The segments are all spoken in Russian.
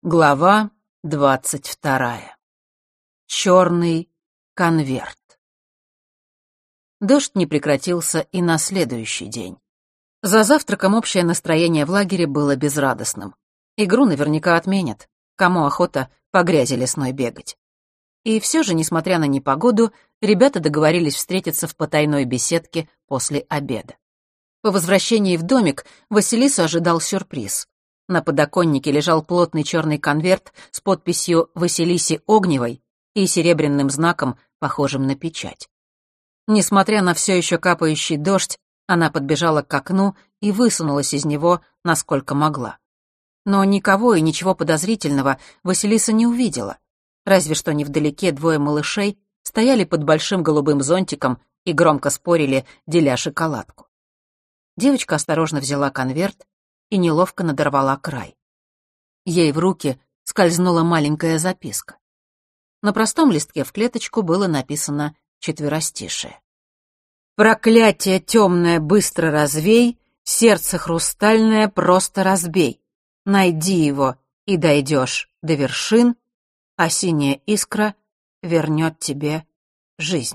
Глава 22. Черный конверт. Дождь не прекратился и на следующий день. За завтраком общее настроение в лагере было безрадостным. Игру наверняка отменят. Кому охота по грязи лесной бегать. И все же, несмотря на непогоду, ребята договорились встретиться в потайной беседке после обеда. По возвращении в домик Василису ожидал сюрприз. На подоконнике лежал плотный черный конверт с подписью «Василисе Огневой» и серебряным знаком, похожим на печать. Несмотря на все еще капающий дождь, она подбежала к окну и высунулась из него, насколько могла. Но никого и ничего подозрительного Василиса не увидела. Разве что невдалеке двое малышей стояли под большим голубым зонтиком и громко спорили, деля шоколадку. Девочка осторожно взяла конверт и неловко надорвала край. Ей в руки скользнула маленькая записка. На простом листке в клеточку было написано четверостишее. «Проклятие темное быстро развей, сердце хрустальное просто разбей. Найди его, и дойдешь до вершин, а синяя искра вернет тебе жизнь».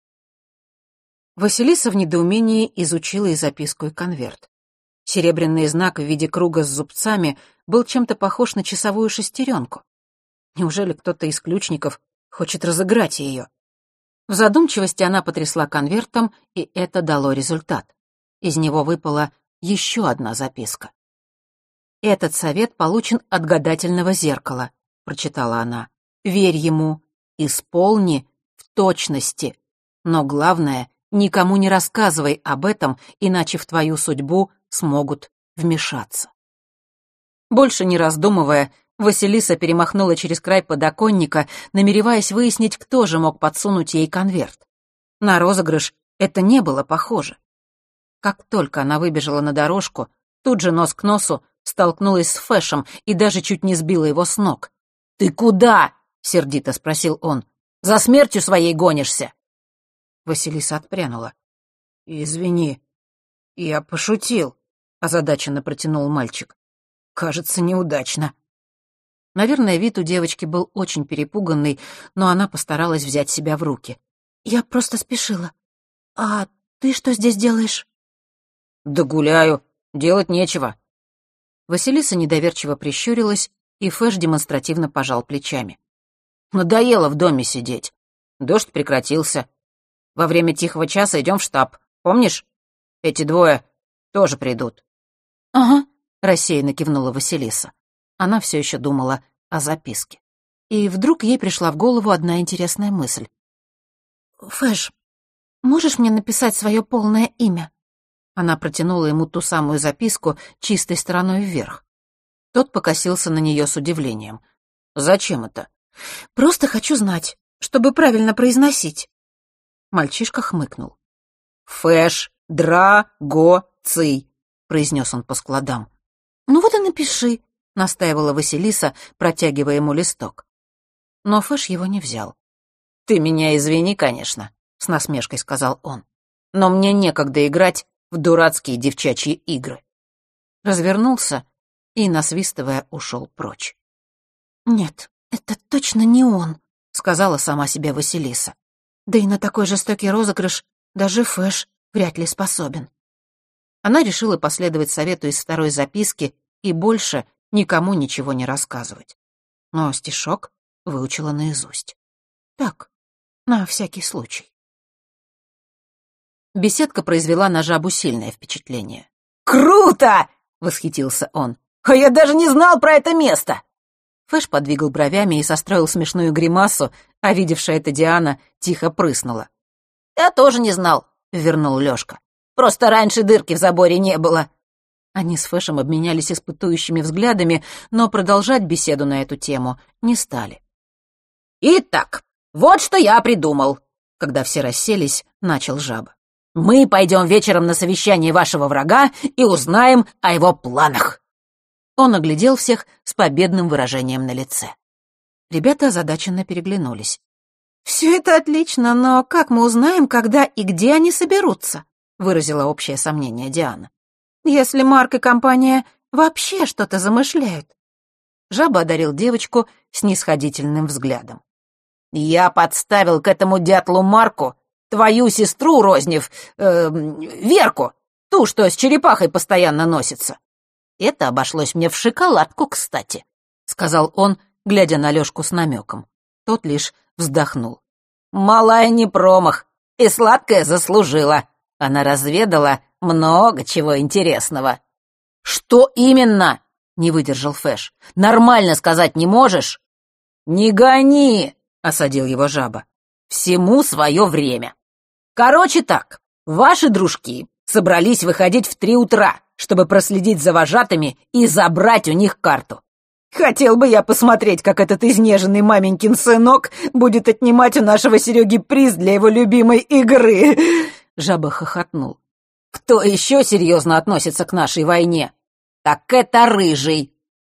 Василиса в недоумении изучила и записку, и конверт. Серебряный знак в виде круга с зубцами был чем-то похож на часовую шестеренку. Неужели кто-то из ключников хочет разыграть ее? В задумчивости она потрясла конвертом, и это дало результат. Из него выпала еще одна записка. «Этот совет получен от гадательного зеркала», — прочитала она. «Верь ему, исполни в точности, но главное, никому не рассказывай об этом, иначе в твою судьбу смогут вмешаться». Больше не раздумывая, Василиса перемахнула через край подоконника, намереваясь выяснить, кто же мог подсунуть ей конверт. На розыгрыш это не было похоже. Как только она выбежала на дорожку, тут же нос к носу столкнулась с Фэшем и даже чуть не сбила его с ног. «Ты куда?» — сердито спросил он. «За смертью своей гонишься?» Василиса отпрянула. «Извини, я пошутил», — озадаченно протянул мальчик. «Кажется, неудачно». Наверное, вид у девочки был очень перепуганный, но она постаралась взять себя в руки. «Я просто спешила. А ты что здесь делаешь?» «Да гуляю. Делать нечего». Василиса недоверчиво прищурилась, и Фэш демонстративно пожал плечами. «Надоело в доме сидеть. Дождь прекратился. Во время тихого часа идем в штаб. Помнишь? Эти двое тоже придут». «Ага», — рассеянно кивнула Василиса. Она все еще думала о записке. И вдруг ей пришла в голову одна интересная мысль. «Фэш, можешь мне написать свое полное имя?» Она протянула ему ту самую записку чистой стороной вверх. Тот покосился на нее с удивлением. «Зачем это?» «Просто хочу знать, чтобы правильно произносить». Мальчишка хмыкнул. «Фэш Драгоций», — произнес он по складам. «Ну вот и напиши», — настаивала Василиса, протягивая ему листок. Но Фэш его не взял. «Ты меня извини, конечно», — с насмешкой сказал он. «Но мне некогда играть в дурацкие девчачьи игры». Развернулся и, насвистывая, ушел прочь. «Нет, это точно не он», — сказала сама себе Василиса. «Да и на такой жестокий розыгрыш даже Фэш вряд ли способен». Она решила последовать совету из второй записки и больше никому ничего не рассказывать. Но стишок выучила наизусть. Так, на всякий случай. Беседка произвела на жабу сильное впечатление. «Круто!» — восхитился он. «А я даже не знал про это место!» Фэш подвигал бровями и состроил смешную гримасу, а видевшая это Диана тихо прыснула. «Я тоже не знал», — вернул Лёшка. «Просто раньше дырки в заборе не было». Они с Фэшем обменялись испытующими взглядами, но продолжать беседу на эту тему не стали. «Итак, вот что я придумал», — когда все расселись, начал жаба. «Мы пойдем вечером на совещание вашего врага и узнаем о его планах». Он оглядел всех с победным выражением на лице. Ребята озадаченно переглянулись. «Все это отлично, но как мы узнаем, когда и где они соберутся?» — выразила общее сомнение Диана. «Если Марк и компания вообще что-то замышляют». Жаба одарил девочку снисходительным взглядом. «Я подставил к этому дятлу Марку твою сестру Рознев, Верку, ту, что с черепахой постоянно носится. Это обошлось мне в шоколадку, кстати», — сказал он, глядя на Лёшку с намеком. Тот лишь вздохнул. «Малая не промах, и сладкая заслужила. Она разведала много чего интересного». «Что именно?» — не выдержал Фэш. «Нормально сказать не можешь?» «Не гони!» — осадил его Жаба. «Всему свое время. Короче так, ваши дружки собрались выходить в 3 утра, чтобы проследить за вожатыми и забрать у них карту. Хотел бы я посмотреть, как этот изнеженный маменькин сынок будет отнимать у нашего Сереги приз для его любимой игры!» Жаба хохотнул. «Кто еще серьезно относится к нашей войне? Так это Рыжий!»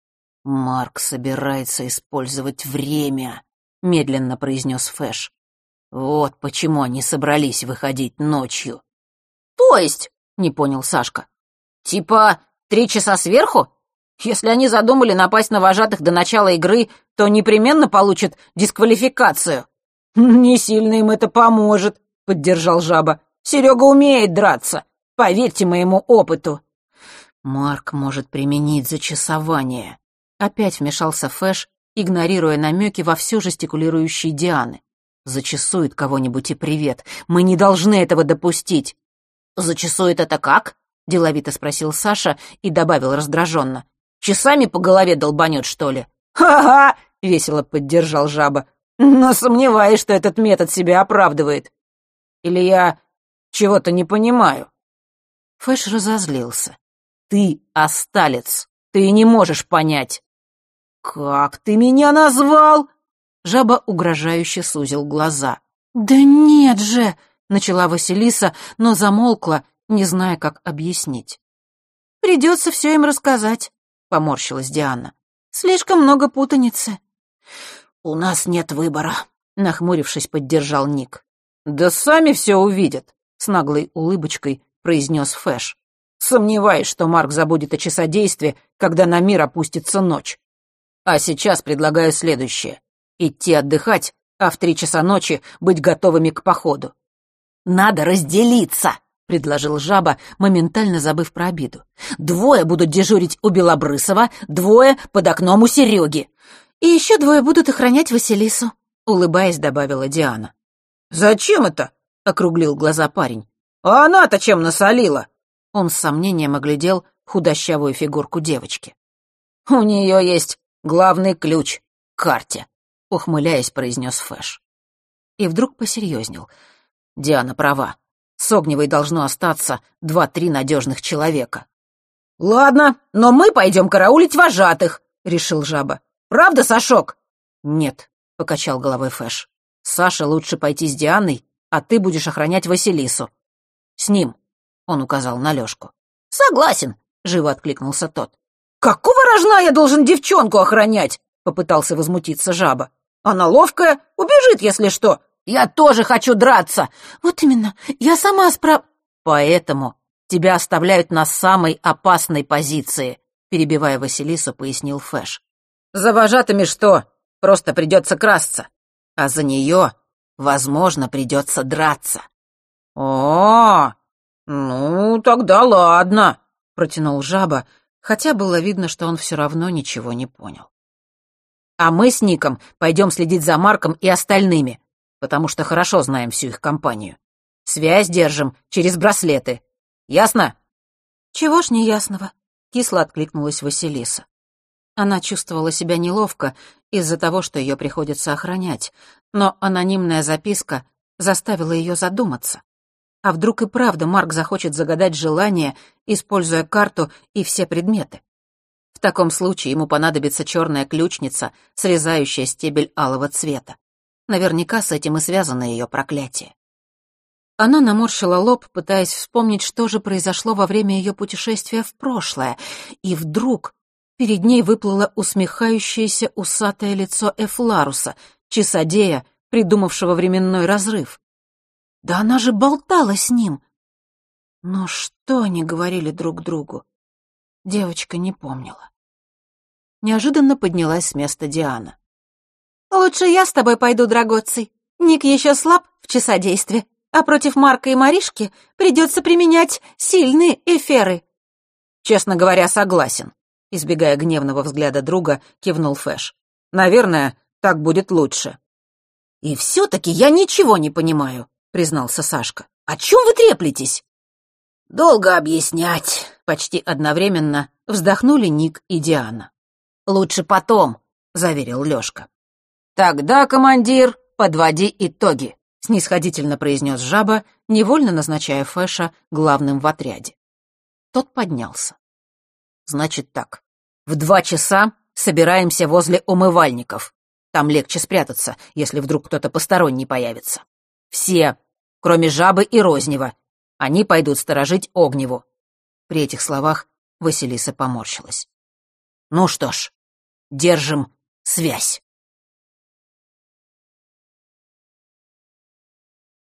«Марк собирается использовать время», — медленно произнес Фэш. «Вот почему они собрались выходить ночью». «То есть?» — не понял Сашка. «Типа 3 часа сверху? Если они задумали напасть на вожатых до начала игры, то непременно получат дисквалификацию». «Не сильно им это поможет», — поддержал Жаба. «Серега умеет драться, поверьте моему опыту». «Марк может применить зачасование», — опять вмешался Фэш, игнорируя намеки вовсю жестикулирующей Дианы. «Зачасует кого-нибудь и привет. Мы не должны этого допустить». «Зачасует это как?» — деловито спросил Саша и добавил раздраженно. «Часами по голове долбанет, что ли?» «Ха-ха!» — весело поддержал Жаба. «Но сомневаюсь, что этот метод себя оправдывает. Или я чего-то не понимаю?» Фэш разозлился. «Ты осталец. Ты не можешь понять». «Как ты меня назвал?» Жаба угрожающе сузил глаза. «Да нет же!» — начала Василиса, но замолкла, не зная, как объяснить. «Придется все им рассказать», — поморщилась Диана. «Слишком много путаницы». «У нас нет выбора», — нахмурившись, поддержал Ник. «Да сами все увидят», — с наглой улыбочкой произнес Фэш. «Сомневаюсь, что Марк забудет о часодействе, когда на мир опустится ночь. А сейчас предлагаю следующее. Идти отдыхать, а в 3 часа ночи быть готовыми к походу». «Надо разделиться», — предложил Жаба, моментально забыв про обиду. «2 будут дежурить у Белобрысова, 2 под окном у Сереги. И еще 2 будут охранять Василису», — улыбаясь, добавила Диана. «Зачем это?» — округлил глаза парень. «А она-то чем насолила?» Он с сомнением оглядел худощавую фигурку девочки. «У нее есть главный ключ к карте», — ухмыляясь, произнес Фэш. И вдруг посерьезнел. Диана права. С Огневой должно остаться 2-3 надежных человека. «Ладно, но мы пойдем караулить вожатых», — решил Жаба. «Правда, Сашок?» «Нет», — покачал головой Фэш. «Саше лучше пойти с Дианой, а ты будешь охранять Василису». «С ним», — он указал на Лёшку. «Согласен», — живо откликнулся тот. «Какого рожна я должен девчонку охранять?» — попытался возмутиться Жаба. «Она ловкая, убежит, если что. Я тоже хочу драться». «Вот именно, я сама «Поэтому тебя оставляют на самой опасной позиции», — перебивая Василису, пояснил Фэш. «За вожатыми что? Просто придется красться. А за нее, возможно, придется драться». «О, ну, тогда ладно», — протянул Жаба, хотя было видно, что он все равно ничего не понял. «А мы с Ником пойдем следить за Марком и остальными, потому что хорошо знаем всю их компанию. Связь держим через браслеты. Ясно?» «Чего ж неясного?» — кисло откликнулась Василиса. Она чувствовала себя неловко из-за того, что ее приходится охранять, но анонимная записка заставила ее задуматься. А вдруг и правда Марк захочет загадать желание, используя карту и все предметы? В таком случае ему понадобится черная ключница, срезающая стебель алого цвета. Наверняка с этим и связано ее проклятие. Она наморщила лоб, пытаясь вспомнить, что же произошло во время ее путешествия в прошлое, и вдруг перед ней выплыло усмехающееся усатое лицо Эфларуса, часодея, придумавшего временной разрыв. Да она же болтала с ним. Но что они говорили друг другу, девочка не помнила. неожиданно поднялась с места Диана. «Лучше я с тобой пойду, Драгоций. Ник еще слаб в часодействе, а против Марка и Маришки придется применять сильные эфиры». «Честно говоря, согласен», — избегая гневного взгляда друга, кивнул Фэш. «Наверное, так будет лучше». «И все-таки я ничего не понимаю», — признался Сашка. «О чем вы треплетесь?» «Долго объяснять», — почти одновременно вздохнули Ник и Диана. «Лучше потом», — заверил Лёшка. «Тогда, командир, подводи итоги», — снисходительно произнес Жаба, невольно назначая Фэша главным в отряде. Тот поднялся. «Значит так, в 2 часа собираемся возле умывальников. Там легче спрятаться, если вдруг кто-то посторонний появится. Все, кроме Жабы и Рознева. Они пойдут сторожить Огневу». При этих словах Василиса поморщилась. «Ну что ж, держим связь».